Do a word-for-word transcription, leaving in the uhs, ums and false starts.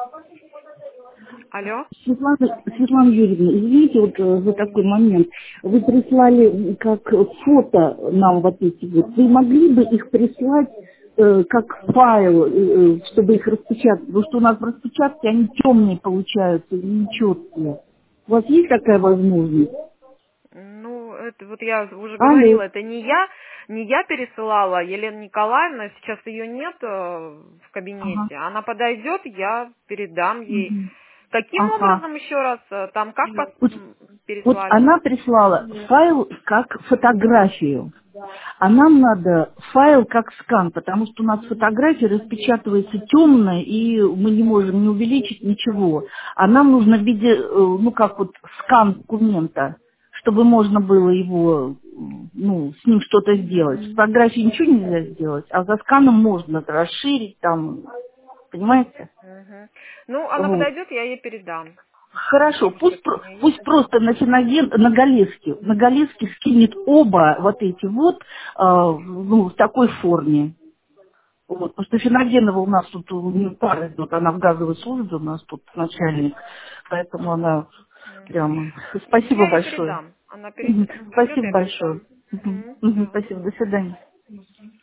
Алло? Светлана, Светлана Юрьевна, извините вот э, за такой момент. Вы прислали как фото нам вот эти вот. Вы могли бы их прислать э, как файл, э, э, чтобы их распечатать? Потому что у нас в распечатке они темные получаются, нечеткие. У вас есть такая возможность? Ну, это вот я уже Алло. говорила, это не я, не я пересылала, Елена Николаевна, сейчас ее нет э, в Ага. кабинете. Она подойдет, я передам ей. Мгм. Каким Ага. образом еще раз, э, там как пос- Вот, м, вот переслали? она прислала файл как фотографию. А нам надо файл как скан, потому что у нас фотография распечатывается темная, и мы не можем не увеличить ничего. А нам нужно в виде, э, ну как вот скан документа, чтобы можно было его, м, ну, с ним что-то сделать. С фотографией ничего нельзя сделать, а за сканом можно это расширить там, понимаете? Мгм. Ну, она Вот. подойдет, я ей передам. Хорошо, Может пусть, быть, у про- нее есть пусть просто на, феноген, на Галецкий, на Галецкий скинет оба вот эти вот, э, ну, в такой форме. Вот, потому что Феногенова у нас тут у нее пара идет, она в газовой службе у нас тут начальник, поэтому она Мгм. прямо... Ну, Спасибо я ей большое. передам. Она Мгм. перейдет, Спасибо я передам. большое. Мгм. Мгм. Мгм. Всё. Спасибо, до свидания.